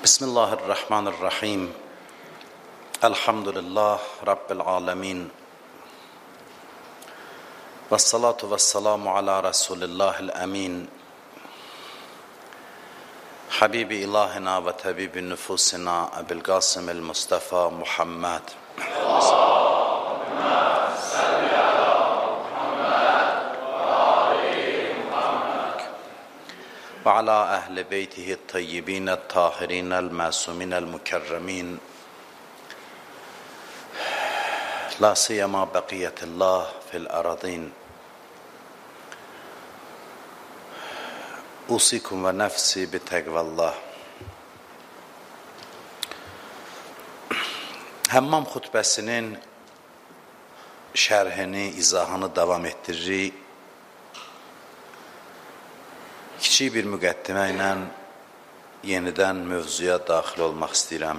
Bismillahirrahmanirrahim. Elhamdülillah Rabbil alemin. Vessalatu vesselamu ala Resulillahil emin. Habibi ilahina ve tabibi nüfusina Ebil Qasimil Mustafa Muhammed. Ve ala ehli beytihi tayyibine tahirine masumine mukerremin. La siyama bakiyetillah fil aradin. Usikum ve nefsi bi tekvallah. Həmmam xutbəsinin şərhini, izahını davam ettiririk. Kiçik bir müqəddimə ilə yenidən mövzuya daxil olmaq istəyirəm.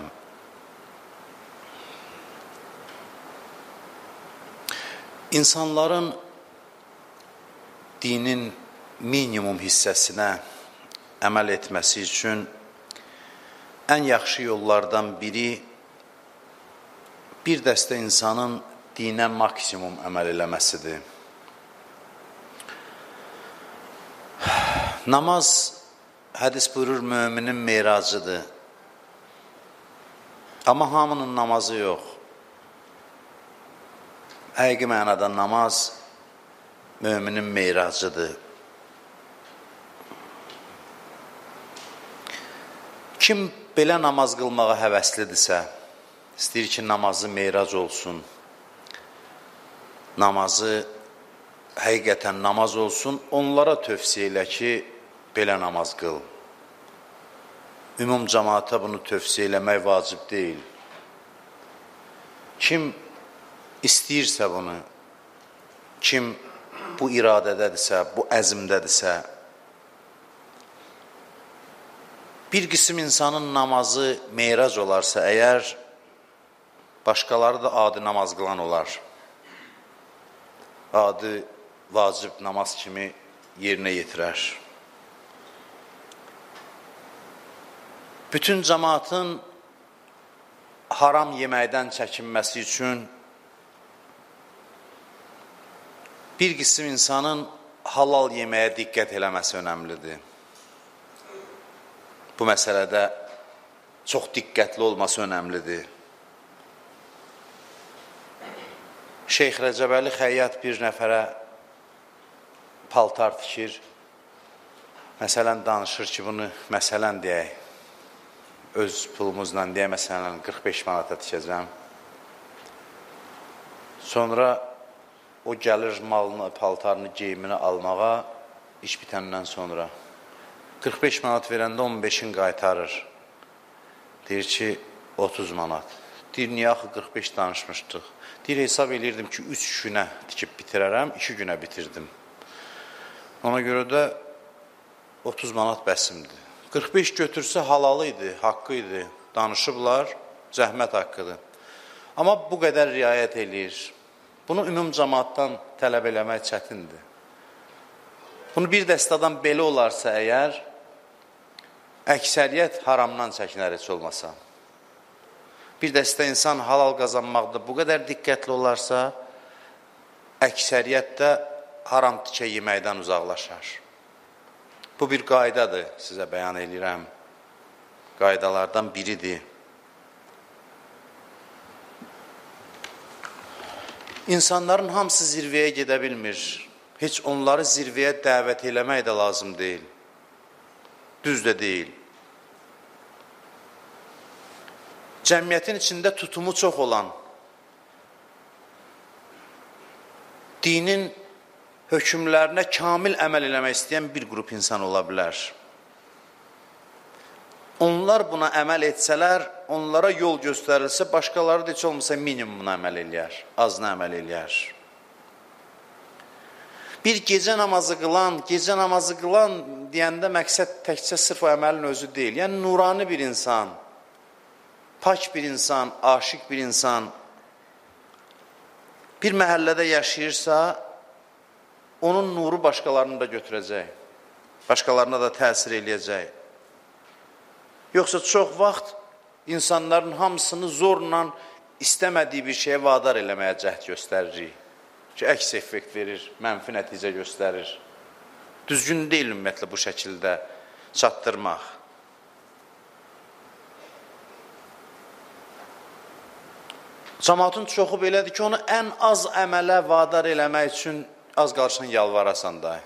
İnsanların dinin minimum hissəsinə əməl etməsi üçün ən yaxşı yollardan biri bir dəstə insanın dinə maksimum əməl eləməsidir. Namaz, hədis buyurur, müminin meyracıdır. Amma hamının namazı yox. Həqiqi mənada namaz müminin meyracıdır. Kim belə namaz qılmağa həvəslidirsə, istəyir ki, namazı meyrac olsun, namazı həqiqətən namaz olsun, onlara tövsiyə elə ki, belə namaz qıl. Ümum cəmaata bunu tövsiyə eləmək vacib deyil. Kim istəyirsə bunu, kim bu iradədədirsə, bu əzmdədirsə, bir qism insanın namazı meyrac olarsa əgər, başqaları da adi namaz qılan olar. Adi, vacib namaz kimi yerinə yetirər. Bütün cəmaatın haram yeməkdən çəkinməsi üçün bir qism insanın halal yeməyə diqqət eləməsi önəmlidir. Bu məsələdə çox diqqətli olması önəmlidir. Şeyx Rəcəbəli Xəyyat bir nəfərə paltar tikir. Məsələn, danışır ki, bunu məsələn deyək. Öz pulumuzla deyə məsələn 45 manata tikəcəm. Sonra o gəlir malını, paltarını, geyimini almağa iş bitəndən sonra. 45 manat verəndə 15-in qaytarır. Deyir ki, 30 manat. Deyir, niyə axı 45 danışmışdıq? Deyir, hesab edirdim ki, 3 günə tikib bitirərəm, 2 günə bitirdim. Ona görə də 30 manat bəsimdir. 45 götürsə halalı idi, haqqı idi, danışıblar, zəhmət haqqıdır. Amma bu qədər riayət eləyir. Bunu ümum cəmaatdan tələb eləmək çətindir. Bunu bir dəstədən belə olarsa əgər, əksəriyyət haramdan çəkinər heç olmasa. Bir dəstə insan halal qazanmaqda bu qədər diqqətli olarsa, əksəriyyət də haram tikə yeməkdən uzaqlaşar. Bu bir qaydadır, sizə bəyan edirəm. Qaydalardan biridir. İnsanların hamısı zirvəyə gedə bilmir. Heç onları zirvəyə dəvət eləmək də lazım deyil. Düz də deyil. Cəmiyyətin içində tutumu çox olan, dinin hökmlərinə kamil əməl eləmək istəyən bir qrup insan ola bilər. Onlar buna əməl etsələr, onlara yol göstərilsə, başqaları da heç olmasa minimumuna əməl eləyər, azına əməl eləyər. Bir gecə namazı qılan deyəndə məqsəd təkcə sırf o əməlin özü deyil. Yəni, nurani bir insan, pak bir insan, aşiq bir insan bir məhəllədə yaşayırsa, onun nuru başqalarını da götürəcək. Başqalarına da təsir eləyəcək. Yoxsa çox vaxt insanların hamısını zorla istəmədiyi bir şeyə vadar eləməyə cəhd göstəririk ki, əks effekt verir, mənfi nəticə göstərir. Düzgün deyil ümumiyyətlə bu şəkildə çatdırmaq. Cəmaatın çoxu belədir ki, onu ən az əmələ vadar eləmək üçün az qarşıdan yalvarasan da.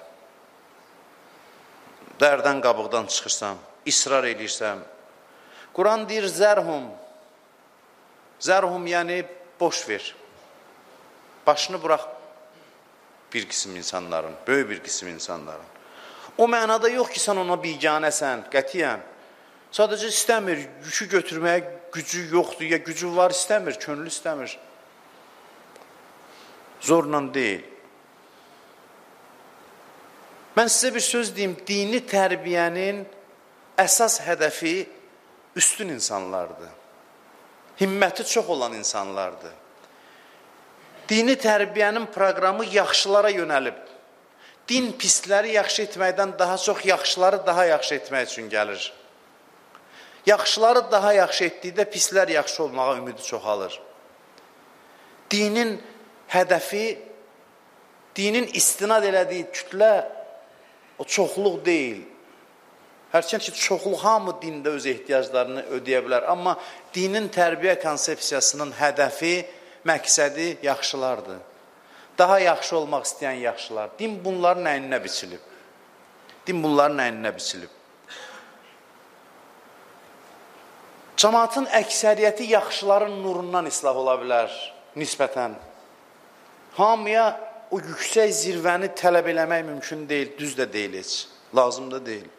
Dərdən qabıqdan çıxırsam, israr edirsəm. Quran deyir, zərhum. Zərhum yəni boş ver. Başını burax bir qism insanların, böyük bir qism insanların. O mənada yox ki, sən ona biganəsən, qətiyyən. Sadəcə istəmir, yükü götürməyə gücü yoxdur, ya gücü var istəmir, könlü istəmir. Zorla deyil. Mən sizə bir söz deyim, dini tərbiyənin əsas hədəfi üstün insanlardır. Himməti çox olan insanlardır. Dini tərbiyənin proqramı yaxşılara yönəlib. Din pisləri yaxşı etməkdən daha çox yaxşıları daha yaxşı etmək üçün gəlir. Yaxşıları daha yaxşı etdikdə pislər yaxşı olmağa ümidi çoxalır. Dinin hədəfi, dinin istinad elədiyi kütlə o çoxluq deyil. Hərçənd ki, çoxluq hamı dində öz ehtiyaclarını ödəyə bilər. Amma dinin tərbiyə konsepsiyasının hədəfi, məqsədi yaxşılardır. Daha yaxşı olmaq istəyən yaxşılar. Din bunların əyninə biçilib. Din bunların əyninə biçilib. Cəmaatın əksəriyyəti yaxşıların nurundan islah ola bilər, nisbətən. Hamıya o yüksək zirvəni tələb eləmək mümkün deyil, düz də deyil heç, lazım da deyil.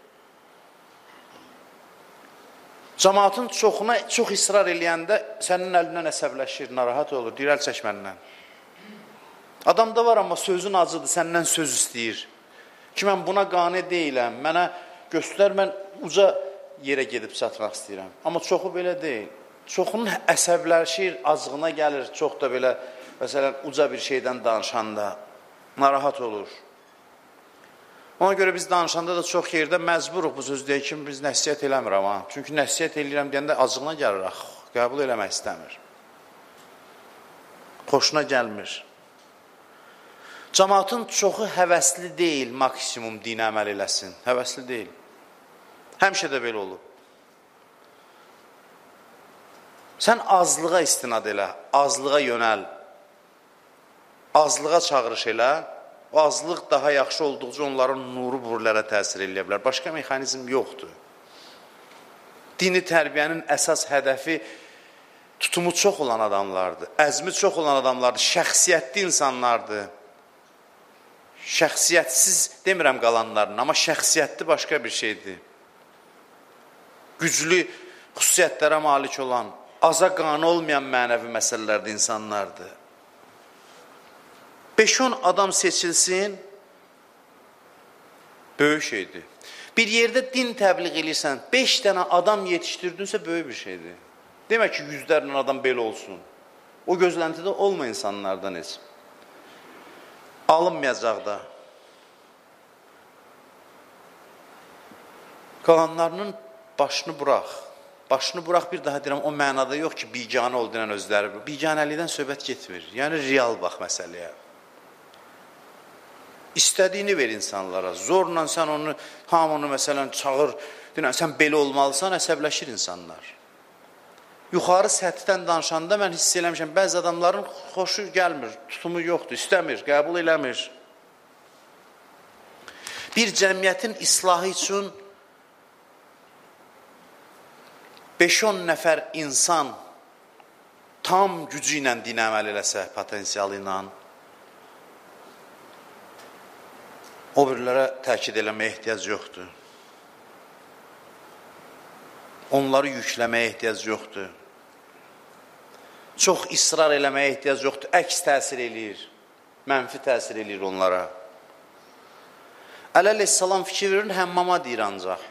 Cəmaatın çoxuna çox israr eləyəndə sənin əlindən əsəbləşir, narahat olur, deyir, əl çək məndən. Adamda var, amma sözün acıdır, səndən söz istəyir. Ki, mən buna qane deyiləm, mənə göstər, mən uca yerə gedib çatmaq istəyirəm. Amma çoxu belə deyil. Çoxunun əsəbləşir, acığına gəlir, çox da belə, məsələn, uca bir şeydən danışanda narahat olur. Ona görə biz danışanda da çox yerdə məcburuq bu söz deyək ki, biz nəsiyyət eləmirəm. Çünki nəsiyyət eləyirəm deyəndə acığına gəlir, qəbul eləmək istəmir. Xoşuna gəlmir. Cəmaatın çoxu həvəsli deyil, maksimum dinə əməl eləsin. Həvəsli deyil. Həmişə də belə olub. Sən azlığa istinad elə, azlığa yönəl, azlığa çağırış elə, o azlıq daha yaxşı olduqca onların nuru burlərə təsir eləyə bilər. Başqa mexanizm yoxdur. Dini tərbiyənin əsas hədəfi tutumu çox olan adamlardır, əzmi çox olan adamlardır, şəxsiyyətli insanlardır. Şəxsiyyətsiz demirəm qalanların, amma şəxsiyyətli başqa bir şeydir. Güclü xüsusiyyətlərə malik olan, aza qane olmayan mənəvi məsələlərdə insanlardır. 5-10 adam seçilsin, böyük şeydir. Bir yerdə din təbliğ edirsən, 5 dənə adam yetişdirdinsə, böyük bir şeydir. Demək ki, yüzlərlə adam belə olsun. O gözləntidə olma insanlardan heç. Alınmayacaq da. Qalanlarının başını burax. Başını burax, bir daha deyirəm, o mənada yox ki, biganə ol denən özləri. Biganəlikdən söhbət getmir. Yəni, real bax məsələyə. İstədiyini ver insanlara. Zorla sən onu, hamını məsələn çağır, deyən, sən belə olmalısan, əsəbləşir insanlar. Yuxarı səthdən danışanda mən hiss eləmişəm, bəzi adamların xoşu gəlmir, tutumu yoxdur, istəmir, qəbul eləmir. Bir cəmiyyətin islahı üçün 5-10 nəfər insan tam gücü ilə dinə əməl eləsə, potensialı ilə, o birilərə təkid eləməyə ehtiyac yoxdur. Onları yükləməyə ehtiyac yoxdur. Çox israr eləməyə ehtiyac yoxdur. Əks təsir eləyir. Mənfi təsir eləyir onlara. Əleyhissalam fikir verir, həmmama deyir ancaq.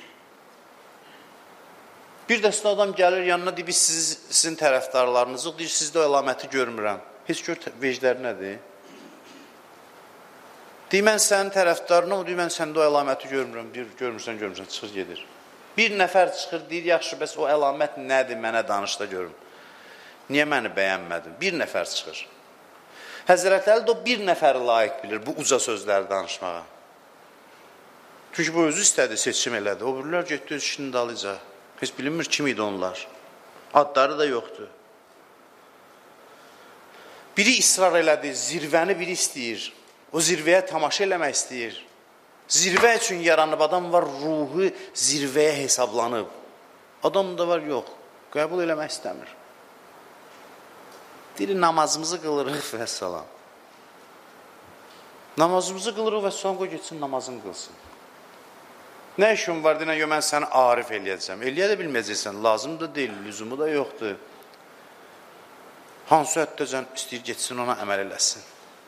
Bir dəstə adam gəlir yanına, deyir, biz sizin tərəfdarlarınızıq, deyir, sizdə o əlaməti görmürəm. Heç gör vecdləri nədir? Deyir, mən sənin tərəfdarına, deyir, mən səndə o əlaməti görmürəm. Deyir, görmürsən, çıxır gedir. Bir nəfər çıxır, deyir, yaxşı, bəs o əlamət nədir, mənə danış da görüm. Niyə məni bəyənmədin? Bir nəfər çıxır. Həzrət Əli də o bir nəfəri layiq bilir bu uca sözləri danışmağa. Çünki bu özü istədi, seçim elədi. O birilər getdi öz işinin dalıca. Heç bilinmir kim idi onlar. Adları da yoxdur. Biri israr elədi, zirvəni biri istəyir. O zirvəyə tamaşa eləmək istəyir. Zirvə üçün yaranıb, adam var, ruhu zirvəyə hesablanıb. Adam da var, yox, qəbul eləmək istəmir. Deyir, namazımızı qılırıq və salam. Namazımızı qılırıq və salam, qoy geçsin, namazını qılsın. Nə işin var, deyən, yo, mən səni arif eləyəcəm. Eləyə də bilməyəcəksən, lazım da deyil, lüzumu da yoxdur. Hansı həddəcən istəyir, geçsin, ona əməl eləsin.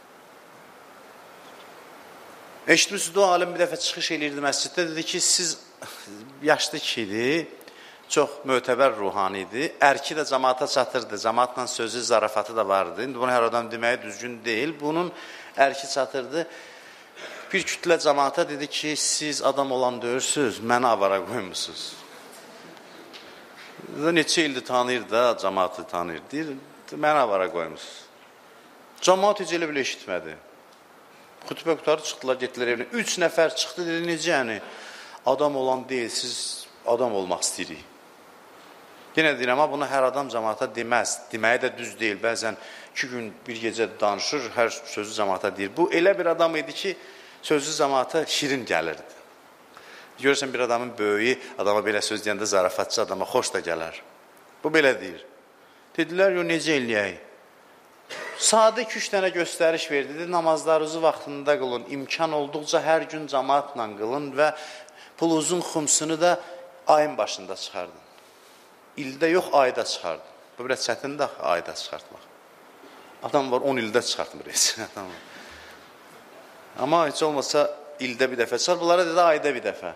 Eşitmişsiniz, o alim bir dəfə çıxış eləyirdi məsciddə, dedi ki, siz yaşlı kişidir, çox mötəbər ruhani idi, ərki də cəmaata çatırdı, cəmaatla sözü, zarafatı da vardı. İndi bunu hər adam deməyi düzgün deyil, bunun ərki çatırdı. Bir kütlə cəmaata dedi ki, siz adam olan döyürsünüz, məni avara qoymusunuz. Neçə ildir tanıyır da, cəmaatı tanıyır, deyir, məni avara qoymusunuz. Cəmaat heç elə belə eşitmədi. Xütbə qutarı çıxdılar, getdilər evinə. 3 nəfər çıxdı, dedi, necə yəni, adam olan deyil, siz adam olmaq istəyirik. Yenə deyirəm, amma bunu hər adam cəmaata deməz. Deməyi də düz deyil. Bəzən 2 gün, bir gecə danışır, hər sözü cəmaata deyir. Bu elə bir adam idi ki, sözü cəmaata şirin gəlirdi. Görürsən, bir adamın böyüyü, adama belə söz deyəndə zarafatçı adama xoş da gələr. Bu belə deyir. Dedilər, yo, necə eləyək? Sadə 2-3 dənə göstəriş verdi. Dedi, namazlarınızı vaxtında qılın, imkan olduqca hər gün cəmaatla qılın və pulunuzun xumsunu da ayın başında çıxardın. İldə yox, ayda çıxardın. Bu biraz çətindir axı, ayda çıxartmaq. Adam var, 10 ildə çıxartmır heç. Amma heç olmasa ildə bir dəfə çıxar. Bunlara dedi, ayda bir dəfə.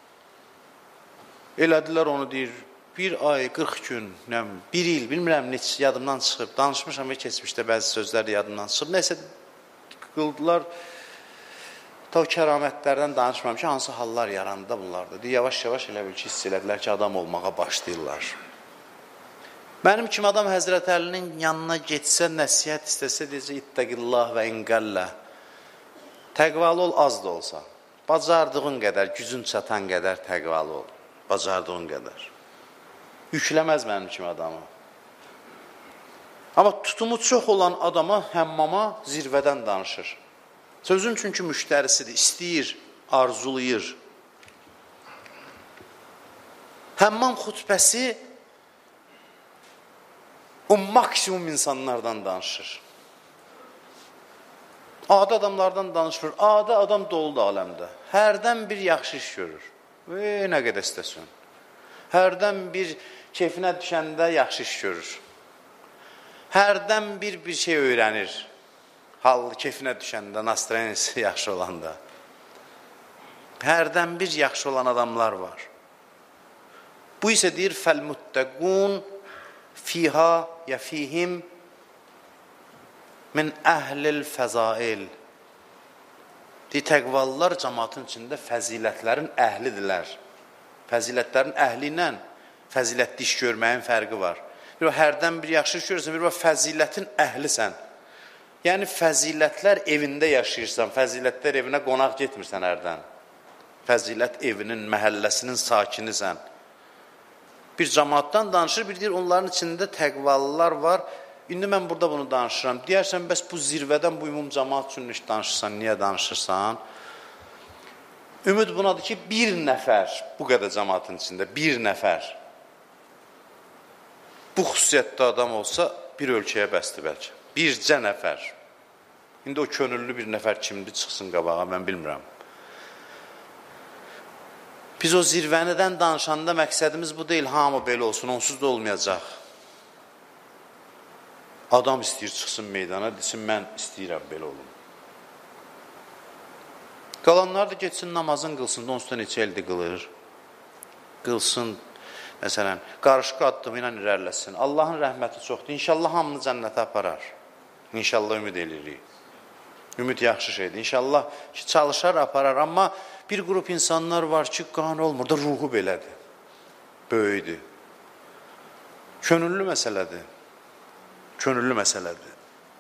Elədilər onu, deyir, bir ay, 40 gün, bir il, bilmirəm, neçə yadımdan çıxıb, danışmışam və keçmişdə bəzi sözlər yadımdan çıxıb. Nəysə, qıldılar, ta o kəramətlərdən danışmam ki, hansı hallar yarandı bunlarda. Yavaş-yavaş elə bil ki, hiss elədilər ki, adam olmağa başlayırlar. Mənim kimi adam Həzrət Əlinin yanına getsə, nəsiyyət istəsə, deyəcək, ittəqillah və inqəllə. Təqvalı ol, az da olsa. Bacardığın qədər, gücün çatan qədər təqvalı ol. Bacardığın qədər. Yükləməz mənim kimi adamı. Amma tutumu çox olan adama, həmmama zirvədən danışır. Sözün çünki müştərisidir, istəyir, arzulayır. Həmmam xutbəsi o maksimum insanlardan danışır. Adi adamlardan danışmır. Adi adam doludur aləmdə. Hərdən bir yaxşı iş görür. Nə qədər istəsin. Hərdən bir keyfinə düşəndə yaxşı iş görür. Hərdən bir şey öyrənir. Hal keyfinə düşəndə, nastroyenisi yaxşı olanda. Hərdən bir yaxşı olan adamlar var. Bu isə deyir, fəl-muttəqun fiha ya fihim min əhlil fəzail. Deyir, təqvallar cəmaatın içində fəzilətlərin əhlidirlər. Fəzilətlərin əhli ilə fəzilətli iş görməyin fərqi var. Bir hərdən bir yaxşı iş görürsən, bir fəzilətin əhlisən. Yəni, fəzilətlər evində yaşayırsan, fəzilətlər evinə qonaq getmirsən hərdən. Fəzilət evinin, məhəlləsinin sakinisən. Bir cəmaatdan danışır, bir deyir, onların içində təqvalılar var. İndi mən burada bunu danışıram. Deyərsən, bəs bu zirvədən bu ümum cəmaat üçün danışırsan, niyə danışırsan? Ümid bunadır ki, bir nəfər, bu qədər cəmaatın içində, bir nəfər bu xüsusiyyətdə adam olsa, bir ölkəyə bəsdir bəlkə. Bircə nəfər. İndi o könüllü bir nəfər kimdir, çıxsın qabağa, mən bilmirəm. Biz o zirvənidən danışanda məqsədimiz bu deyil, hamı belə olsun, onsuz da olmayacaq. Adam istəyir, çıxsın meydana, desin, mən istəyirəm, belə olun. Qalanlar da geçsin, namazın qılsın, onsuz da neçə ildir qılır. Qılsın, məsələn, qarışqı addımı ilə irərləsin. Allahın rəhməti çoxdur. İnşallah hamını cənnətə aparar. İnşallah ümid edirik. Ümid yaxşı şeydir. İnşallah ki, çalışar, aparar. Amma bir qrup insanlar var ki, qan olmur da ruhu belədir. böyükdür. Könüllü məsələdir. Könüllü məsələdir.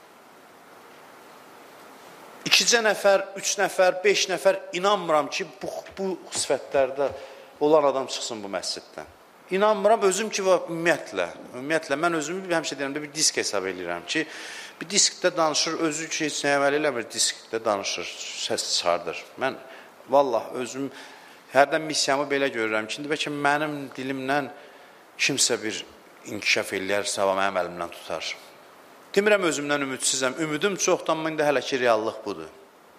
2 nəfər, 3 nəfər, 5 nəfər inanmıram ki, bu sifətlərdə olan adam çıxsın bu məsciddən. İnanmıram, özüm ki, ümumiyyətlə, mən özümü həmişə deyirəm, bir disk hesab edirəm ki, bir diskdə danışır, özü ki, heç nə əməl eləmir, diskdə danışır, səs çıxardır. Mən, vallah, özüm hərdən missiyamı belə görürəm ki, bəlkə mənim dilimlə kimsə bir inkişaf eləyərsə, mənim əlimdən tutar. Demirəm, özümdən ümidsizəm, ümidim çoxdan, məndə hələ ki, reallıq budur.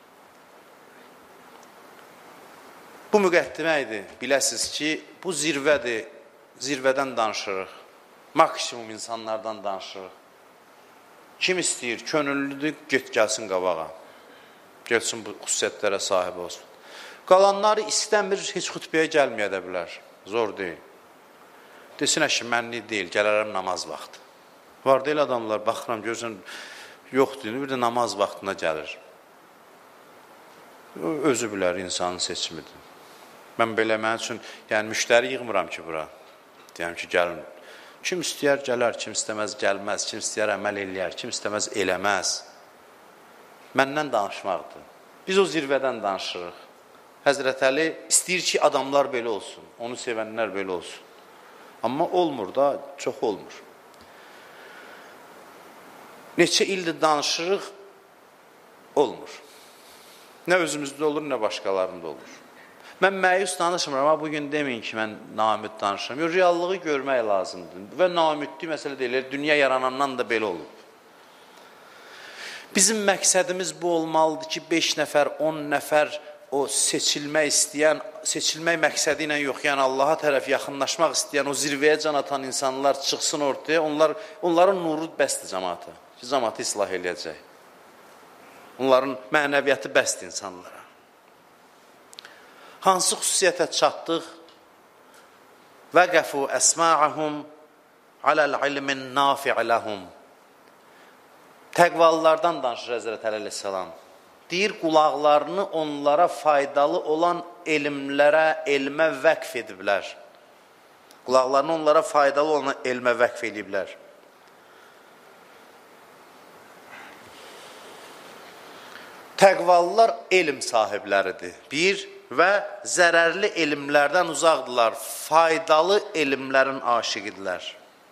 Bu müqəddimə idi, biləsiniz ki, bu zirvədir, zirvədən danışırıq, maksimum insanlardan danışırıq. Kim istəyir, könüllüdür, gəlsin qabağa, gəlsin bu xüsusiyyətlərə sahib olsun. Qalanları istəmir, heç xütbəyə gəlməyə də bilər, zor deyil. Desin, əşi, mənlik deyil, gələrəm namaz vaxtı. Var deyil adamlar, baxıram, görürsən, yoxdur, bir də namaz vaxtına gəlir. Özü bilər, insanın seçimidir. Mən belə, mən üçün, yəni müştəri yığmıram ki, bura. Deyəm ki, gəlin. Kim istəyər, gələr, kim istəməz, gəlməz, kim istəyər, əməl eləyər, kim istəməz, eləməz. Məndən danışmaqdır. Biz o zirvədən danışırıq. Həzrət Əli istəyir ki, adamlar belə olsun, onu sevənlər belə olsun. Amma olmur da, çox olmur. Neçə ildir danışırıq, olmur. Nə özümüzdə olur, nə başqalarında olur. Mən məyus danışmıram, amma bugün deməyin ki, mən naümid danışıram. Yox, reallığı görmək lazımdır. Və naümidlik məsələ deyil, dünya yaranandan da belə olub. Bizim məqsədimiz bu olmalıdır ki, 5 nəfər, 10 nəfər o seçilmək istəyən, seçilmək məqsədi ilə yox, yəni Allaha tərəf yaxınlaşmaq istəyən, o zirvəyə can atan insanlar çıxsın ortaya, onların nuru bəsdir cəmaata. Ki, cəmaatı islah eləyəcək. Onların mənəviyyatı bəsdir insanlara. Hansı xüsusiyyətə çatdıq? Vəqəfu əsma'ahum aləl-ilmin nafi'ləhum. Təqvalılardan danışır Həzrət Əli əleyhissalam. Deyir, qulaqlarını onlara faydalı olan elmə vəqf ediblər. Qulaqlarını onlara faydalı olan elmə vəqf ediblər. Təqvalılar elm sahibləridir. Bir, və zərərli elmlərdən uzaqdırlar, faydalı elmlərin aşiqidirlər.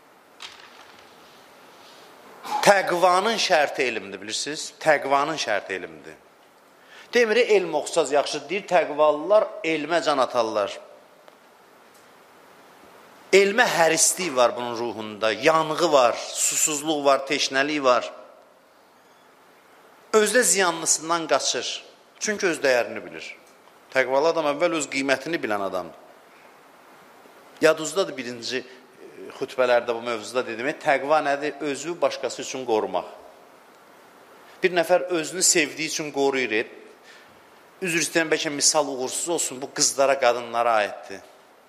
Təqvanın şərti elmdir, bilirsiniz? Təqvanın şərti elmdir. Demiri, elm oxusaz yaxşı deyir, təqvalılar elmə can atarlar. Elmə hərislik var bunun ruhunda, yanğı var, susuzluq var, teşnəlik var. Özdə ziyanlısından qaçır. Çünki öz dəyərini bilir. Təqvalı adam əvvəl öz qiymətini bilən adamdır. Yadınızdadır birinci xütbələrdə bu mövzuda dedim. Təqva nədir? Özü başqası üçün qorumaq. Bir nəfər özünü sevdiyi üçün qoruyur. Üzr istəyən bəlkə misal uğursuz olsun, bu qızlara, qadınlara aiddir.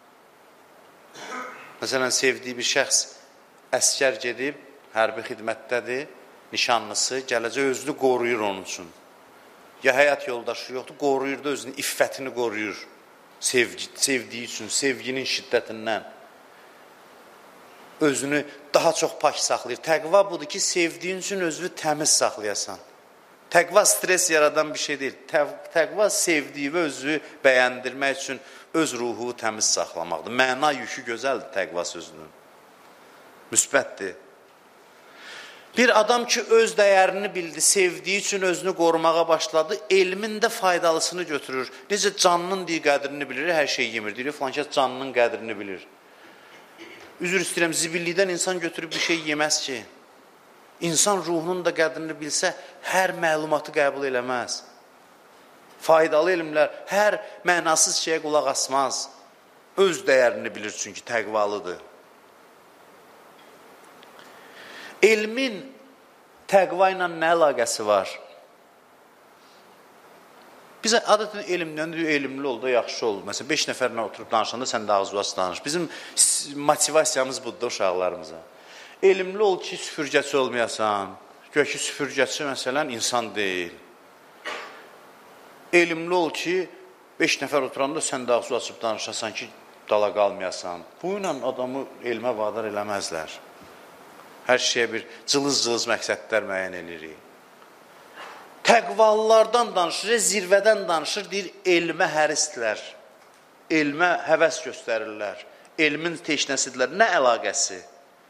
Məsələn, sevdiyi bir şəxs əskər gedib, hərbi xidmətdədir, nişanlısı, gələcək özünü qoruyur onun üçün. Ya həyat yoldaşı yoxdur, qoruyur da özünün iffətini qoruyur. Sevdiyi üçün, sevginin şiddətindən. Özünü daha çox pak saxlayır. Təqva budur ki, sevdiyin üçün özünü təmiz saxlayasan. Təqva stres yaradan bir şey deyil. Təqva sevdiyi və özünü bəyəndirmək üçün öz ruhu təmiz saxlamaqdır. Məna yükü gözəldir təqva sözünün. Müsbətdir. Bir adam ki, öz dəyərini bildi, sevdiyi üçün özünü qorumağa başladı, elmin də faydalısını götürür. Necə canının deyil qədrini bilir, hər şey yemir. Deyir, filankəs canının qədrini bilir. Üzr istəyirəm, zibillikdən insan götürüb bir şey yeməz ki. İnsan ruhunun da qədrini bilsə, hər məlumatı qəbul eləməz. Faydalı elmlər hər mənasız şeyə qulaq asmaz. Öz dəyərini bilir çünki təqvalıdır. Elmin təqva ilə nə əlaqəsi var? Bizə adətən elmdən deyir, elmli ol da yaxşı ol. Məsələn, 5 nəfərlə oturub danışanda sən də ağız-uzası danış. Bizim motivasiyamız budur uşaqlarımıza. Elmli ol ki, süpürgəçi olmayasan. Gör ki, süpürgəçi məsələn insan deyil. Elmli ol ki, 5 nəfər oturanda sən də ağız açıb danışasan ki, dala qalmayasan. Bu ilə adamı elmə vadar eləməzlər. Hər şeyə bir cılız-cılız məqsədlər müəyyən edirik. Təqvalılardan danışır, zirvədən danışır, deyir, elmə hərisdilər, elmə həvəs göstərirlər, elmin teşnəsidirlər. Nə əlaqəsi?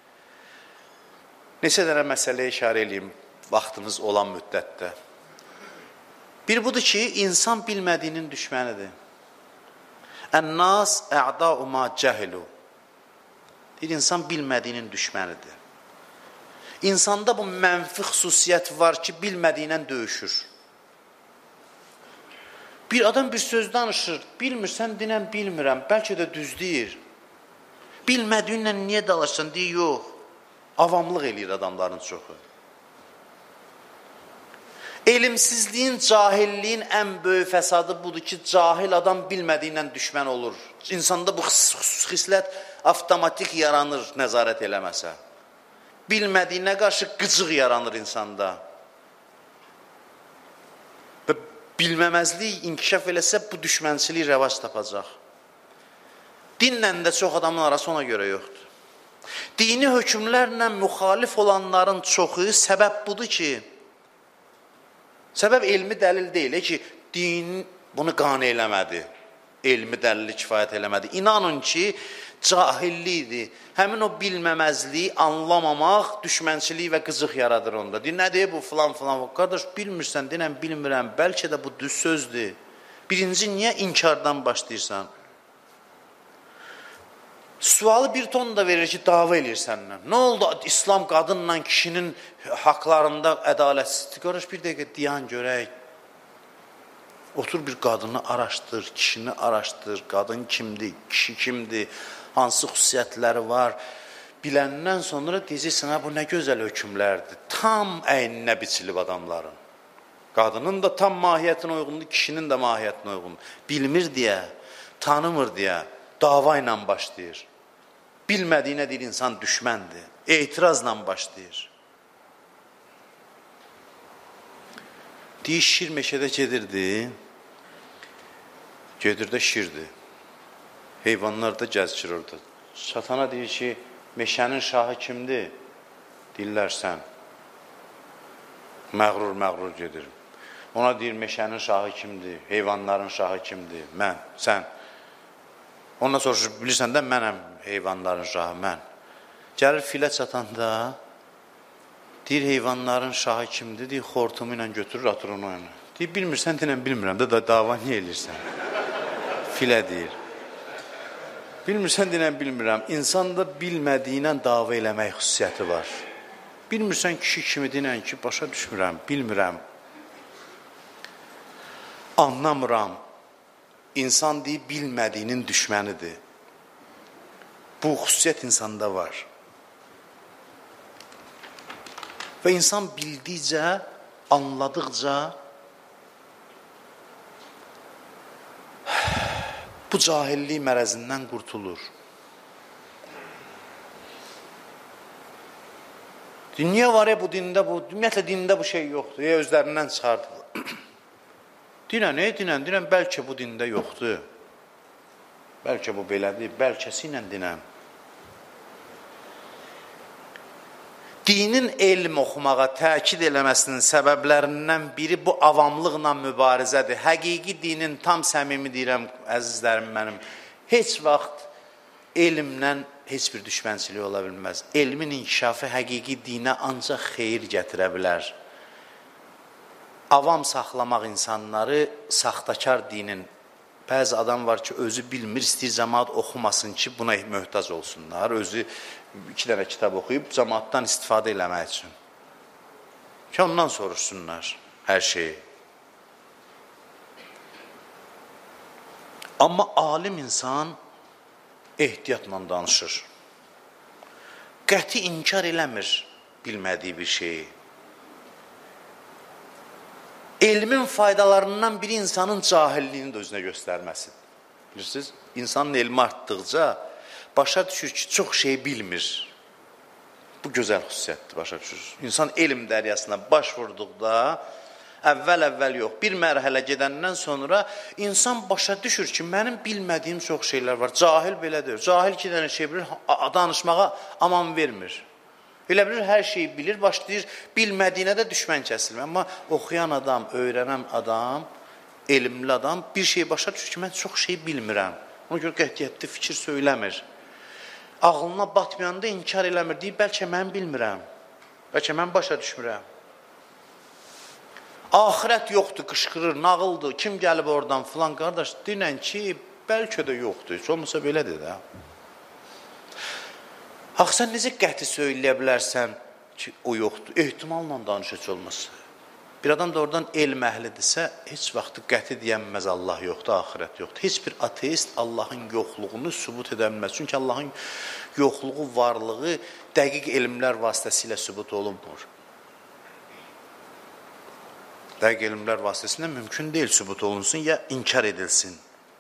Neçə dənə məsələyə işarə edeyim vaxtımız olan müddətdə. Bir budur ki, insan bilmədiyinin düşmənidir. Ən-nas ə'da'u ma cəhilu. Deyir, insan bilmədiyinin düşmənidir. İnsanda bu mənfi xüsusiyyət var ki, bilmədiyindən döyüşür. Bir adam bir söz danışır, bilmirsən, dinən bilmirəm, bəlkə də düz deyir. Bilmədiyinlə niyə dalaşsan, deyir, yox. Avamlıq eləyir adamların çoxu. Elmsizliyin, cahilliyin ən böyük fəsadı budur ki, cahil adam bilmədiyindən düşmən olur. İnsanda bu xislət avtomatik yaranır, nəzarət eləməsə. Bilmədiyinə qarşı qıcıq yaranır insanda. Və bilməməzlik inkişaf eləsə, bu düşmənçilik rəvac tapacaq. Dinlə də çox adamın arası ona görə yoxdur. Dini hökmlərlə müxalif olanların çoxu səbəb budur ki, səbəb elmi dəlil deyil ki, din bunu qane eləmədi, elmi dəlili kifayət eləmədi. İnanın ki, cahillikdir. Həmin o bilməməzliyi anlamamaq, düşmənçilik və qızıq yaradır onda. Deyir, nə deyir bu filan filan? Qardaş, bilmirsən, dinən bilmirəm, bəlkə də bu düz sözdür. Birinci, niyə inkardan başlayırsan? Sualı bir ton da verir ki, dava eləyir səndən. Nə oldu İslam qadınla kişinin haqlarında ədalətsizlik? Qardaş, bir dəqiqə diyan görək. Otur bir qadını araşdır, kişini araşdır. Qadın kimdir, kişi kimdir, hansı xüsusiyyətləri var. Biləndən sonra deyəcəksən, bu nə gözəl hökmlərdir. Tam əyninə biçilib adamların. Qadının da tam mahiyyətinə uyğundur, kişinin də mahiyyətinə uyğundur. Bilmir deyə, tanımır deyə dava ilə başlayır. Bilmədiyinə deyir, insan düşməndir. Etirazla başlayır. Deyir, şir meşədə gedirdi. Gedirdə şirdir. Heyvanlar da gəzçir orada. Çatana deyir ki, meşənin şahı kimdir? Deyirlər, sən. Məğrur gedir. Ona deyir, meşənin şahı kimdir? Heyvanların şahı kimdir? Mən, sən. Ondan soruşur, bilirsən də mənəm heyvanların şahı, mən. Gəlir filə çatanda, deyir, heyvanların şahı kimdir? Deyir, xortumu ilə götürür, atır onu yana. Deyir, bilmirsən, deyirəm, bilmirəm də dava niyə eləyirsən? Filə deyir. Bilmirsən, deyirəm, bilmirəm. İnsanda bilmədiyinə dava eləmək xüsusiyyəti var. Bilmirsən, kişi kimi deyirəm ki, başa düşmürəm, bilmirəm. Anlamıram. İnsan deyib, bilmədiyinin düşmənidir. Bu xüsusiyyət insanda var. Və insan bildikcə, anladıqca bu cahillik mərəzindən qurtulur. Niyə var ya bu dində bu? Ümumiyyətlə dində bu şey yoxdur. Ya özlərindən çıxardılar. Dinən, bəlkə bu dində yoxdur. Bəlkə bu belədir, bəlkəsi ilə dinəm. Dinin elm oxumağa təkid eləməsinin səbəblərindən biri bu avamlıqla mübarizədir. Həqiqi dinin tam səmimi deyirəm, əzizlərim mənim. Heç vaxt elmlə heç bir düşmənçilik ola bilməz. Elmin inkişafı həqiqi dinə ancaq xeyir gətirə bilər. Avam saxlamaq insanları saxtakar dinin, bəzi adam var ki, özü bilmir, istəyir cəmaat oxumasın ki, buna möhtac olsunlar. Özü 2 dənə kitab oxuyub cəmaatdan istifadə eləmək üçün. Ki, ondan soruşsunlar hər şeyi. Amma alim insan ehtiyatla danışır. Qəti inkar eləmir bilmədiyi bir şeyi. Elmin faydalarından biri insanın cahilliyini də özünə göstərməsidir. Bilirsiniz, insanın elmi artdıqca başa düşür ki, çox şey bilmir. Bu gözəl xüsusiyyətdir, başa düşür. İnsan elm dəryasına baş vurduqda Əvvəl yox. Bir mərhələ gedəndən sonra insan başa düşür ki, mənim bilmədiyim çox şeylər var. Cahil belə deyir. Cahil ki, dənə şey bilir, danışmağa aman vermir. Elə bilir, hər şeyi bilir, başlayır, bilmədiyinə də düşmən kəsilmir. Amma oxuyan adam, öyrənən adam, elmli adam bir şey başa düşür ki, mən çox şey bilmirəm. Ona görə qətiyyətli fikir söyləmir. Ağlına batmayanda inkar eləmir, deyir, bəlkə mən bilmirəm, bəlkə mən başa düşmürəm. Ahirət yoxdur, qışqırır, nağıldır, kim gəlib oradan filan, qardaş, deyilən ki, bəlkə də yoxdur, heç olmasa belədir də. Axı, sən necə qəti söyləyə bilərsən ki, o yoxdur, ehtimalla danış heç olmasa. Bir adam da oradan elm əhlidirsə, heç vaxtı qəti deyənməz Allah yoxdur, ahirət yoxdur. Heç bir ateist Allahın yoxluğunu sübut edəmməz. Çünki Allahın yoxluğu, varlığı dəqiq elmlər vasitəsilə sübut olunmur. Dəqiq elmlər vasitəsilə mümkün deyil sübut olunsun, ya inkar edilsin.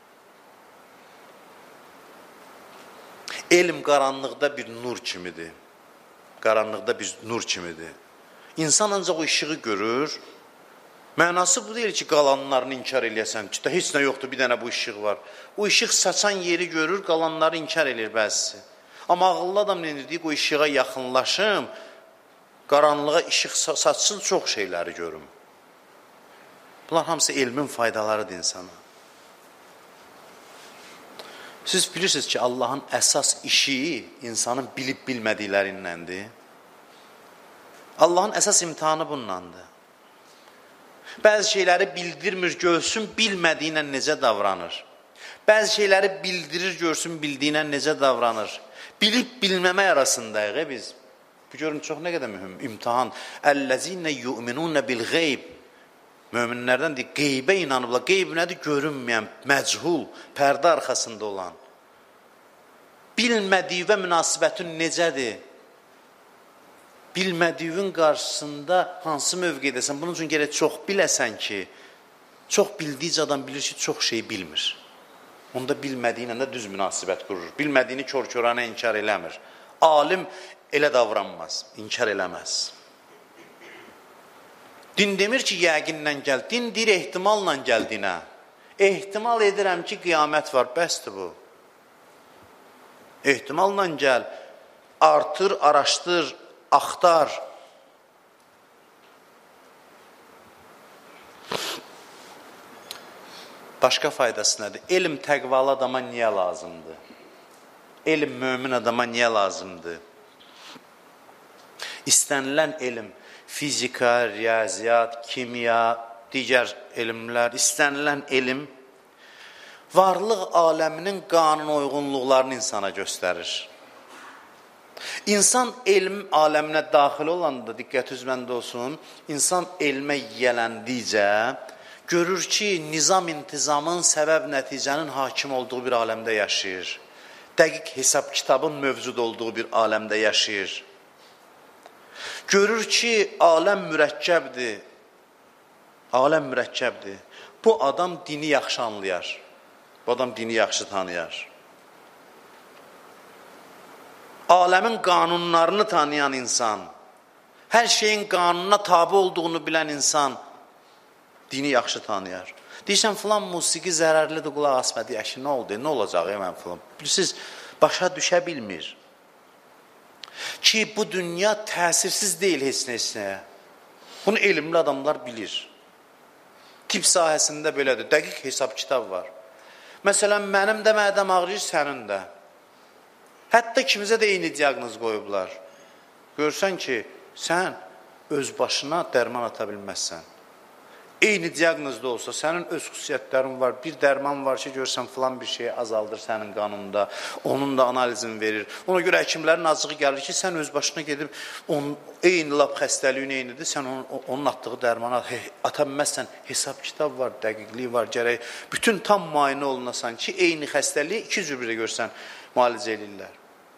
Elm qaranlıqda bir nur kimidir. Qaranlıqda bir nur kimidir. İnsan ancaq o işığı görür. Mənası bu deyil ki, qalanlarını inkar eləyəsən. Ki, heç nə yoxdur, bir dənə bu işıq var. O işıq saçan yeri görür, qalanları inkar edir bəzisi. Amma ağıllı adam nə deyir? O işığa yaxınlaşım, qaranlığa işıq saçsın, çox şeyləri görüm. Bunlar hamısı elmin faydalarıdır insana. Siz bilirsiniz ki, Allahın əsas işi insanın bilib-bilmədiklərindəndir. Allahın əsas imtihanı bundandır. Bəzi şeyləri bildirmir, görsün, bilmədiyinə necə davranır. Bəzi şeyləri bildirir, görsün, bildiyinə necə davranır. Bilib-bilməmək arasındayıq biz. Bu görün, çox nə qədər mühüm imtihan. Əl-ləzinə yu'minunə bil-qeyb. Möminlərdən deyir, qeybə inanıblar. Qeyb nədir? Görünməyən, məchul, pərdə arxasında olan. Bilmədiyi və münasibətin necədir? Bilmədiyin qarşısında hansı mövqedəsən? Bunun üçün gərək çox biləsən ki, çox bildikcə adam bilir ki, çox şey bilmir. Onda bilmədiyinə də düz münasibət qurur. Bilmədiyini kör-körənə inkar eləmir. Alim elə davranmaz, inkar eləməz. Din demir ki, yəqinlə gəl. Din deyir, ehtimalla gəldiyinə. Ehtimal edirəm ki, qiyamət var, bəsdir bu. Ehtimalla gəl, artır, araşdır, axtar. Başqa faydası nədir? Elm təqvalı adama niyə lazımdır? Elm mömin adama niyə lazımdır? İstənilən elm, fizika, riyaziyyat, kimya, digər elmlər, istənilən elm varlıq aləminin qanun uyğunluqlarını insana göstərir. İnsan elm aləminə daxil olanda, diqqət üzməndə olsun, insan elmə yiyələndikcə görür ki, nizam-intizamın, səbəb-nəticənin hakim olduğu bir aləmdə yaşayır. Dəqiq hesab kitabın mövcud olduğu bir aləmdə yaşayır. Görür ki, aləm mürəkkəbdir. Aləm mürəkkəbdir. Bu adam dini yaxşı anlayar. Bu adam dini yaxşı tanıyar. Aləmin qanunlarını tanıyan insan, hər şeyin qanununa tabi olduğunu bilən insan dini yaxşı tanıyar. Deyirsən, filan musiqi zərərlidir, qulaq asma, deyək ki, nə oldu, nə olacaq, mən filan. Bilirsiniz, başa düşə bilmir. Ki, bu dünya təsirsiz deyil heç nəyə. Bunu elmli adamlar bilir. Tip sahəsində belədir, dəqiq hesab kitab var. Məsələn, mənim də mədəm ağrıyır, sənin də. Hətta kimizə də eyni diaqnoz qoyublar. Görsən ki, sən öz başına dərman ata bilməzsən. Eyni diaqnozda olsa, sənin öz xüsusiyyətlərin var, bir dərman var ki, görsən filan bir şeyi azaldır sənin qanunda, onun da analizini verir. Ona görə həkimlərin acığı gəlir ki, sən öz başına gedib, eyni lap xəstəliyin eynidir, sən onun atdığı dərmana ata bilməzsən, hesab kitab var, dəqiqliyi var, gərək bütün tam müayinə olunasan ki, eyni xəstəliyi iki cübrə görsən, müalicə edirlər.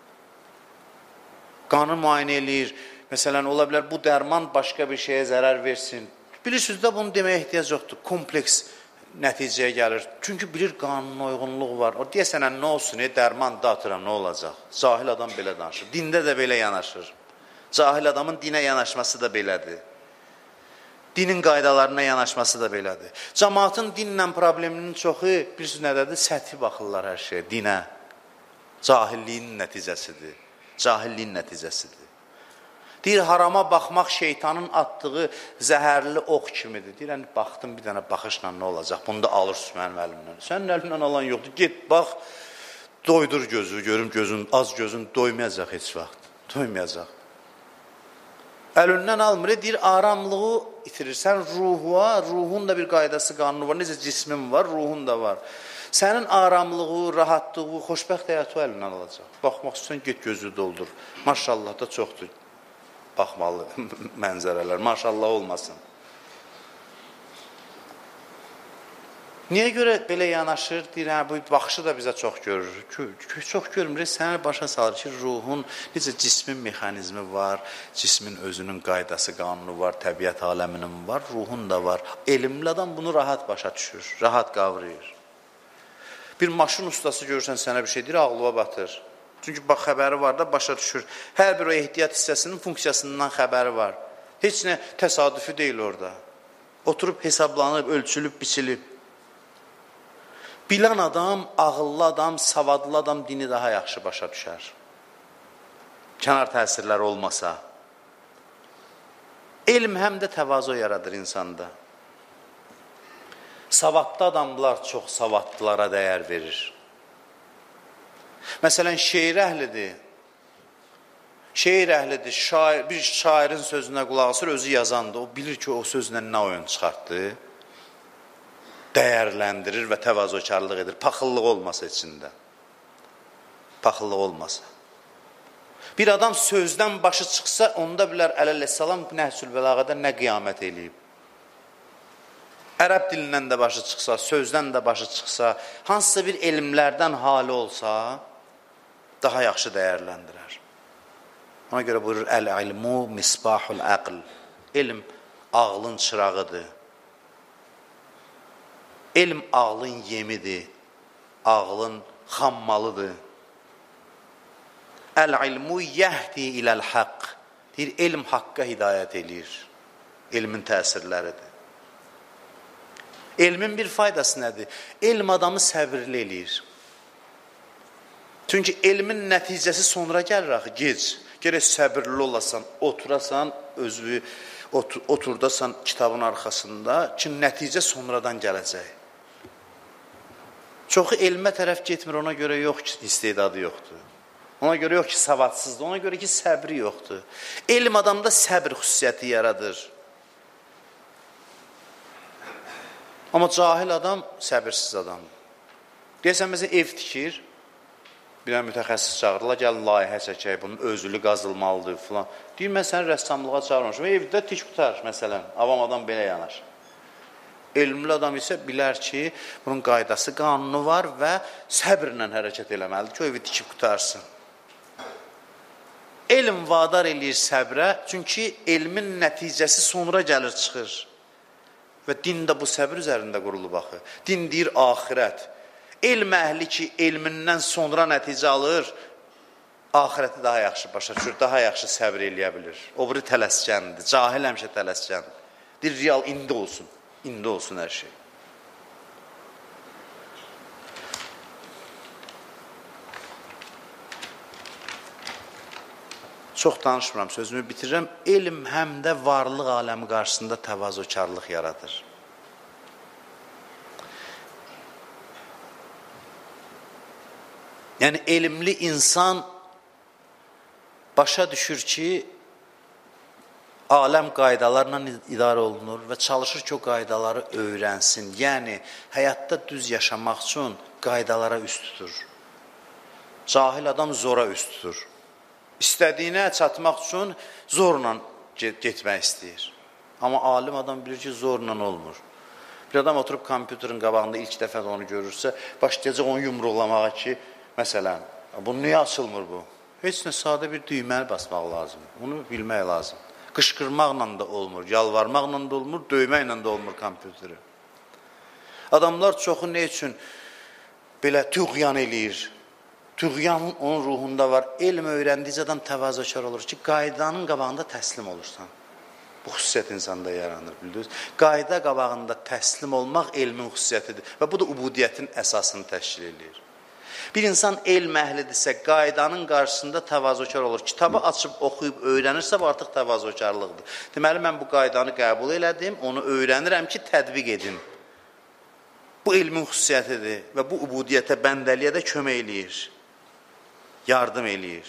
Qanı müayinə edir, məsələn, ola bilər bu dərman başqa bir şeyə zərər versin. Bilirsiniz də bunu deməyə ehtiyac yoxdur, kompleks nəticəyə gəlir. Çünki bilir qanuna uyğunluq var. O deyəsənə nə olsun, dərman da atıram, nə olacaq? Cahil adam belə danışır, dində də belə yanaşır. Cahil adamın dinə yanaşması da belədir. Dinin qaydalarına yanaşması da belədir. Cəmaatın dinlə probleminin çoxu, bilirsiniz nədədir? Səthi baxırlar hər şeyə, dinə. Cahilliyin nəticəsidir. Cahilliyin nəticəsidir. Deyir, harama baxmaq şeytanın atdığı zəhərli ox kimidir. Deyir, baxdım bir dənə baxışla nə olacaq? Bunu da alırsın mənim əlimdən. Sənin əlindən alan yoxdur. Get, bax, doydur gözü, görüm gözün, az gözün doymayacaq heç vaxt. Doymayacaq. Əlindən almır, deyir, aramlığı itirirsən ruhua, ruhun da bir qaydası, qanunu var. Necə cismin var, ruhun da var. Sənin aramlığı, rahatlığı, xoşbəxt həyatı əlindən alacaq. Baxmaq istəyirsən, get gözü doldur. Maşallah da çoxdur. Baxmalı mənzərələr, maşallah olmasın. Niyə görə belə yanaşır? Deyir, bu baxışı da bizə çox görür. Çox görmür, sənə başa salır ki, ruhun necə cismin mexanizmi var, cismin özünün qaydası, qanunu var, təbiət aləminin var, ruhun da var. Elmli adam bunu rahat başa düşür, rahat qavrayır. Bir maşın ustası görürsən sənə bir şey deyir, ağlığa batır. Çünki bax, xəbəri var da başa düşür. Hər bir o ehtiyat hissəsinin funksiyasından xəbəri var. Heç nə təsadüfi deyil orada. Oturub hesablanıb, ölçülüb, biçilib. Bilən adam, ağıllı adam, savadlı adam dini daha yaxşı başa düşər. Kənar təsirlər olmasa. Elm həm də təvazu yaradır insanda. Savadlı adamlar çox savadlılara dəyər verir. Məsələn, şeir əhlidir. Şeir əhlidir, bir şairin sözünə qulaq asır, özü yazandır. O bilir ki, o sözlə nə oyun çıxartdı. Dəyərləndirir və təvazökarlıq edir. Paxıllıq olmasa içində. Paxıllıq olmasa. Bir adam sözdən başı çıxsa, onda bilər əleyhissalam Nəhsül Bəlağədə nə qiyamət eləyib. Ərəb dilindən də başı çıxsa, sözdən də başı çıxsa, hansısa bir elmlərdən hali olsa, daha yaxşı dəyərləndirər. Ona görə buyurur, Əl-ilmu misbahul əql. Elm ağlın çırağıdır. Elm ağlın yemidir, ağlın xammalıdır. Əl-ilmu yəhdi iləl-haqq. Deyir, elm haqqa hidayət eləyir. Elmin təsirləridir. Elmin bir faydası nədir? Elm adamı səbirli eləyir. Çünki elmin nəticəsi sonra gəlir axı, gec. Gərək səbirli olasan, oturasan, oturdasan kitabın arxasında ki, nəticə sonradan gələcək. Çoxu elmə tərəf getmir, ona görə yox ki, istedadı yoxdur. Ona görə yox ki, savadsızdır, ona görə ki, səbri yoxdur. Elm adamda səbr xüsusiyyəti yaradır. Amma cahil adam səbirsiz adamdır. Deyəsən, məsələn, ev tikir, bir dənə mütəxəssis çağırırlar, gəlin layihə çəkək, bunun özülü qazılmalıdır filan. Deyir, mən səni rəssamlığa çağırmışım. Evdə tik tutar, məsələn, avam adam belə yanaşır. Elmli adam isə bilər ki, bunun qaydası, qanunu var və səbirlə hərəkət eləməlidir ki, o evi tikib qutarsın. Elm vadar eləyir səbrə, çünki elmin nəticəsi sonra gəlir, çıxır. Və din də bu səbir üzərində qurulub axı. Din deyir, axirət. Elm əhli ki, elmindən sonra nəticə alır, axirəti daha yaxşı başa düşür, daha yaxşı səbir eləyə bilir. O biri tələskəndir, cahil həmişə tələskəndir. Deyir, real indi olsun. İndi olsun hər şey. Çox danışmıram, sözümü bitirirəm. Elm həm də varlıq aləmi qarşısında təvazökarlıq yaradır. Yəni, elmli insan başa düşür ki, aləm qaydalarla idarə olunur və çalışır ki, o qaydaları öyrənsin. Yəni, həyatda düz yaşamaq üçün qaydalara üst tutur. Cahil adam zora üst tutur. İstədiyinə çatmaq üçün zorla getmək istəyir. Amma alim adam bilir ki, zorla olmur. Bir adam oturub kompüterin qabağında ilk dəfə onu görürsə, başlayacaq onu yumruqlamağa ki, məsələn, bunu niyə açılmır bu? Heç nə, sadə bir düyməni basmaq lazım. Bunu bilmək lazım. Qışqırmaqla da olmur, yalvarmaqla da olmur, döyməklə də olmur kompüteri. Adamlar çoxu nə üçün belə tüğyan eləyir? Tüğyan onun ruhunda var. Elm öyrəndikcə adam təvazökar olur ki, qaydanın qabağında təslim olursan. Bu xüsusiyyət insanda yaranır, bildiniz. Qayda qabağında təslim olmaq elmin xüsusiyyətidir və bu da ubudiyyətin əsasını təşkil edir. Bir insan elm əhlidirsə, qaydanın qarşısında təvazökar olur. Kitabı açıb, oxuyub, öyrənirsə, bu artıq təvazökarlıqdır. Deməli, mən bu qaydanı qəbul elədim, onu öyrənirəm ki, tədbiq edin. Bu elmin xüsusiyyətidir və bu ubudiyyətə, bəndəliyə də kömək eləyir, yardım eləyir.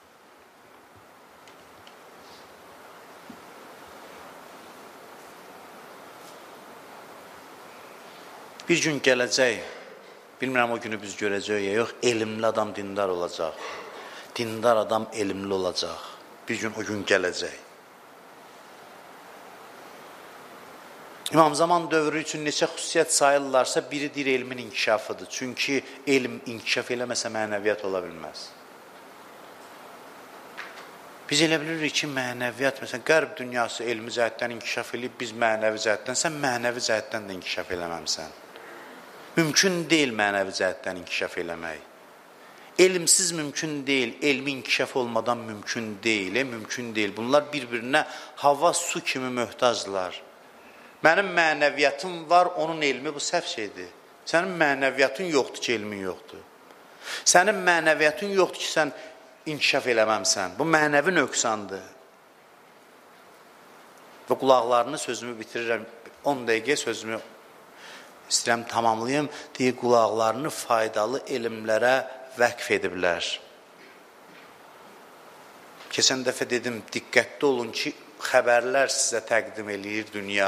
Bir gün gələcək, bilmirəm o günü biz görəcəyik ya yox, elmli adam dindar olacaq, dindar adam elmli olacaq. Bir gün o gün gələcək. İmam Zaman dövrü üçün neçə xüsusiyyət sayırlarsa, biri deyir elmin inkişafıdır. Çünki elm inkişaf eləməsə mənəviyyat ola bilməz. Biz elə bilirik ki, mənəviyyat, məsələn, qərb dünyası elmi cəhətdən inkişaf eləyib, biz mənəvi cəhətdən, sən mənəvi cəhətdən də inkişaf eləməmsən. Mümkün deyil mənəvi cəhətdən inkişaf eləmək. Elmsiz mümkün deyil, elmi inkişaf olmadan mümkün deyil, mümkün deyil. Bunlar bir-birinə hava, su kimi möhtacdırlar. Mənim mənəviyyatım var, onun elmi bu səhv şeydir. Sənin mənəviyyatın yoxdur ki, elmin yoxdur. Sənin mənəviyyatın yoxdur ki, sən inkişaf eləməmsən. Bu mənəvi nöqsandır. Və qulaqlarını sözümü bitirirəm. 10 dəqiqə sözümü istəyirəm tamamlayım. Deyir, qulaqlarını faydalı elmlərə vəqf ediblər. Keçən dəfə dedim, diqqətli olun ki, xəbərlər sizə təqdim eləyir dünya.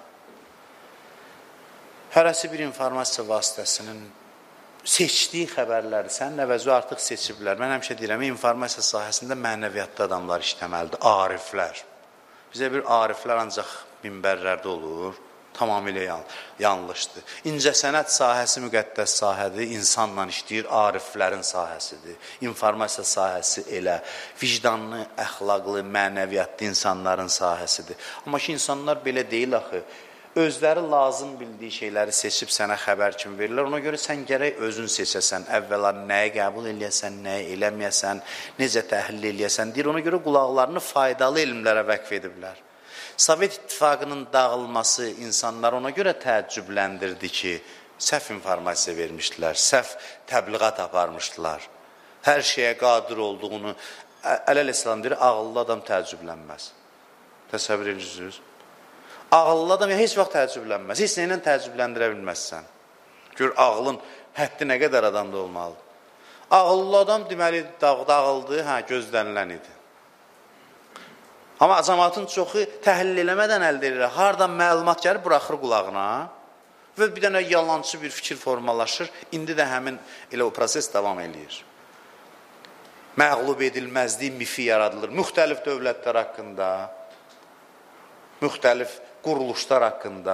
Hərəsi bir informasiya vasitəsinin seçdiyi xəbərləri, sənin əvəzi artıq seçiblər. Mən həmişə deyirəm, informasiya sahəsində mənəviyyatda adamlar işləməlidir, ariflər. Bizə bir ariflər ancaq minbərlərdə olur, tamamilə yanlışdır. İncəsənət sahəsi müqəddəs sahədir, insanla işləyir, ariflərin sahəsidir. İnformasiya sahəsi elə, vicdanlı, əxlaqlı, mənəviyyatlı insanların sahəsidir. Amma ki, insanlar belə deyil axı. Özləri lazım bildiyi şeyləri seçib sənə xəbər kimi verirlər. Ona görə sən gərək özün seçəsən. Əvvəla nəyi qəbul eləyəsən, nəyi eləməyəsən, necə təhlil eləyəsən deyir. Ona görə qulaqlarını faydalı elmlərə vəqf ediblər. Sovet İttifaqının dağılması insanlar ona görə təəccübləndirdi ki, səhv informasiya vermişdilər, səhv təbliğat aparmışdılar. Hər şeyə qadir olduğunu, əleyhissalam deyir, ağıllı adam təəccüblənməz. Təsəvvür edirsiniz? Ağıllı adam heç vaxt təəccüblənməz. Heç nə ilə təəccübləndirə bilməzsən. Gör, ağlın həddi nə qədər adamda olmalıdır. Ağıllı adam deməli dağıldı, gözlənilən idi. Amma cəmaatın çoxu təhlil eləmədən əldə edir. Hardan məlumat gəlir, buraxır qulağına və bir dənə yalançı bir fikir formalaşır. İndi də həmin elə o proses davam edir. Məğlub edilməzliyi mifi yaradılır. Müxtəlif dövlətlər haqqında, müxtəlif quruluşlar haqqında,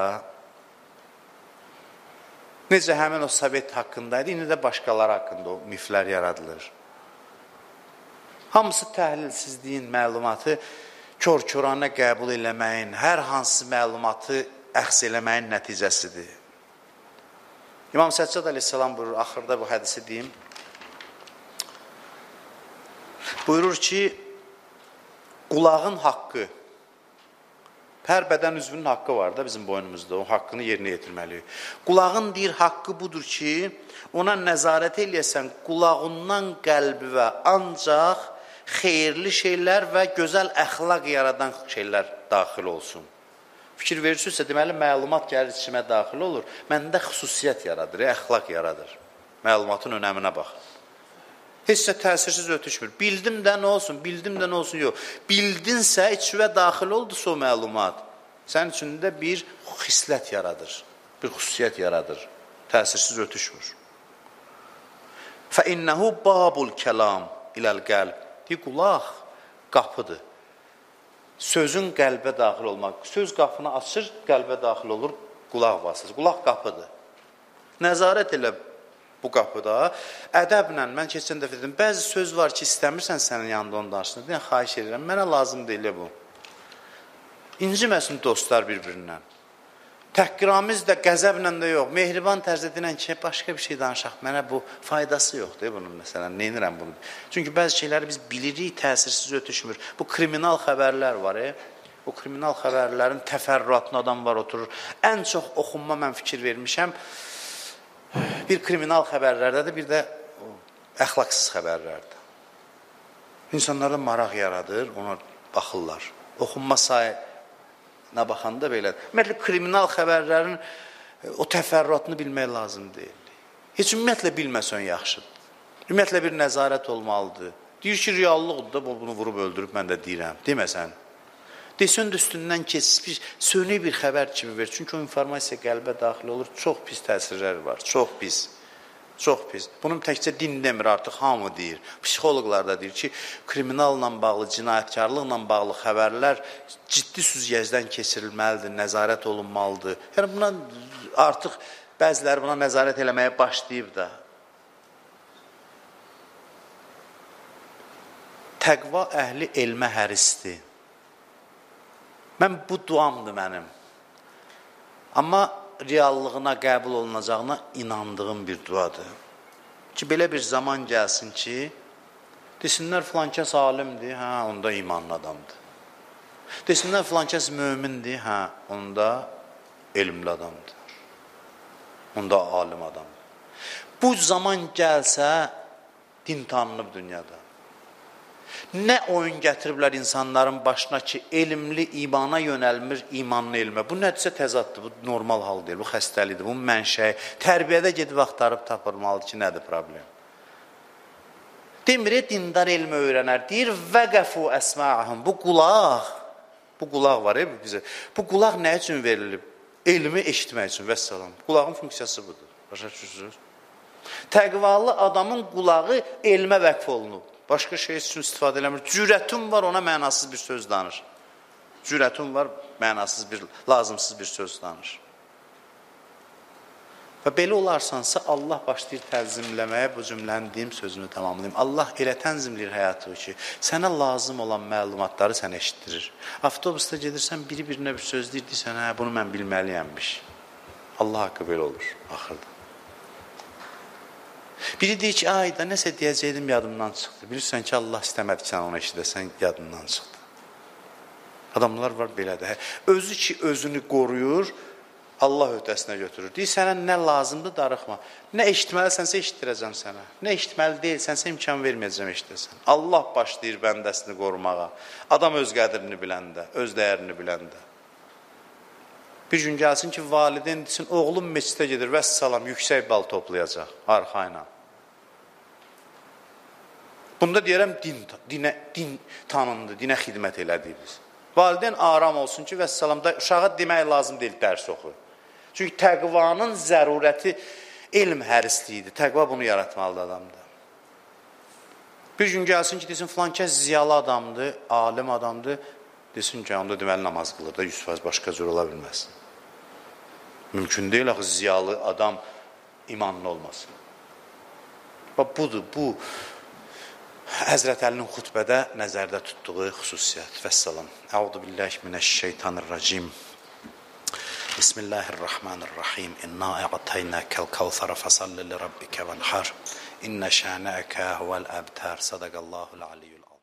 necə həmin o Sovet haqqındaydı, indi də başqaları haqqında o miflər yaradılır. Hamısı təhlilsizliyin məlumatı, kör-körana qəbul eləməyin, hər hansı məlumatı əxs eləməyin nəticəsidir. İmam Səccad əleyhissalam buyurur, axırda bu hədisi deyim. Buyurur ki, qulağın haqqı, hər bədən üzvünün haqqı var da bizim boynumuzda, o haqqını yerinə yetirməliyik. Qulağın deyir, haqqı budur ki, ona nəzarət eləyəsən, qulağından qəlbivə ancaq xeyirli şeylər və gözəl əxlaq yaradan şeylər daxil olsun. Fikir verirsinizsə, deməli, məlumat gəlir içimə daxil olur, məndə xüsusiyyət yaradır, əxlaq yaradır. Məlumatın önəminə baxın. Heç nə təsirsiz ötüşmür. Bildim də nə olsun, bildim də nə olsun, yox. Bildinsə, içvə daxil oldusa o məlumat, sənin içində bir xislət yaradır, bir xüsusiyyət yaradır. Təsirsiz ötüşmür. فَإِنَّهُ بَابُ الْكَلَامِ إِلَى الْقَلْبِ Deyir, qulaq qapıdır. Sözün qəlbə daxil olmaq. Söz qapını açır, qəlbə daxil olur, qulaq vasitəsi. Qulaq qapıdır. Nəzarət elə bu qapıda. Ədəblə, mən keçən dəfə dedim, bəzi söz var ki, istəmirsən sənin yanında onu danışsın. Deyən, xahiş edirəm, mənə lazım deyil bu. İnciməsin dostlar bir-birindən. Təhqiramiz də, qəzəblə də yox. Mehriban tərzdə deyən ki, başqa bir şey danışaq. Mənə bu faydası yoxdur bunun məsələn. Neynirəm bunu? Çünki bəzi şeyləri biz bilirik, təsirsiz ötüşmür. Bu kriminal xəbərlər var. o kriminal xəbərlərin təfərrüatına adamlar oturur. Ən çox oxunma mən fikir vermişəm. Bir kriminal xəbərlərdədir, bir də əxlaqsız xəbərlərdə. İnsanlarda maraq yaradır, ona baxırlar. Oxunma sayına baxanda belədir. Ümumiyyətlə, kriminal xəbərlərin o təfərrüatını bilmək lazım deyil. Heç ümumiyyətlə bilməsən yaxşıdır. Ümumiyyətlə bir nəzarət olmalıdır. Deyir ki, reallıqdır da, bunu vurub öldürüb, mən də deyirəm. Deməsən. Desən də üstündən keçmiş, sönük bir xəbər kimi ver. Çünki o informasiya qəlbə daxil olur. Çox pis təsirlər var. Çox pis. Çox pis. Bunun təkcə din demir, artıq hamı deyir. Psixoloqlar da deyir ki, kriminalla bağlı, cinayətkarlıqla bağlı xəbərlər ciddi süzgəcdən keçirilməlidir, nəzarət olunmalıdır. Yəni, buna artıq bəziləri buna nəzarət eləməyə başlayıb da. Təqva əhli elmə hərisdir. Mən bu duamdır mənim. Amma reallığına qəbul olunacağına inandığım bir duadır. Ki, belə bir zaman gəlsin ki, desinlər filankəs alimdir, hə, onda imanlı adamdır. Desinlər filankəs mömindir, hə, onda elmli adamdır. Onda alim adamdır. Bu zaman gəlsə, din tanınıb dünyada. Nə oyun gətiriblər insanların başına ki, elmli imana yönəlmir, imanlı elmə. Bu nədirsə təzaddır, bu normal hal deyil, bu xəstəlidir, bu mənşəyi. Tərbiyədə gedib axtarıb tapılmalıdır ki, nədir problem? Demir, dindar elmi öyrənər, deyir, vəqəfu əsma'ahum. Bu qulaq var, bizə. Bu qulaq nə üçün verilib? Elmi eşitmək üçün, vəssalam. Qulağın funksiyası budur. Başa düşürsünüz? Təqvalı adamın qulağı elmə vəqf olunub. Başqa şey üçün istifadə eləmir. Cürətin var, ona mənasız bir söz danır. Cürətin var, mənasız bir, lazımsız bir söz danır. Və belə olarsansa, Allah başlayır tənzimləməyə, bu cümlənin deyim, sözünü tamamlayayım. Allah elə tənzimləyir həyatı ki, sənə lazım olan məlumatları sənə eşitdirir. Avtobusda gedirsən, biri-birinə bir söz deyir, deyirsən, hə, bunu mən bilməliyəmmiş. Allah haqqı belə olur, axırda. Biri deyir ki, ayda nəsə deyəcəkdim, yadımdan çıxdı. Bilirsən ki, Allah istəmədi ki, sən onu eşidəsən, yadından çıxdı. Adamlar var belədir. Özü ki, özünü qoruyur, Allah öhdəsinə götürür. Deyir, sənə nə lazımdır, darıxma. Nə eşitməlisənsə eşitdirəcəm sənə. Nə eşitməli deyilsənsə imkan verməyəcəm eşidəsən. Allah başlayır bəndəsini qorumağa. Adam öz qədrini biləndə, öz dəyərini biləndə. Bir gün gəlsin ki, valideyn desin, oğlum meçidə gedir, vəssalam, yüksək bal toplayacaq, arxa ilə. Bunda deyərəm, din tanındı, dinə xidmət elədiyimiz. Valideyn aram olsun ki, vəssalam, uşağa demək lazım deyil, dərs oxu. Çünki təqvanın zərurəti elm hərisliyidir. Təqva bunu yaratmalıdır adamda. Bir gün gəlsin ki, desin, filan kəs ziyalı adamdır, alim adamdır, desin ki, onda deməli namaz qılır da 100% başqa cür ola bilməz. Mümkün deyil, axı ziyalı adam imanlı olmasın. Bax, budur, bu Həzrət Əlinin xutbədə nəzərdə tutduğu xüsusiyyət. Vəssalam. Əuzu billahi minəşşeytanirracim. Bismillahirrahmanirrahim. İnna a'taynakal kevser fesalli li rabbika vanhar. İnne şana'aka huvel abtar. Sadaqallahul aliyyul azim.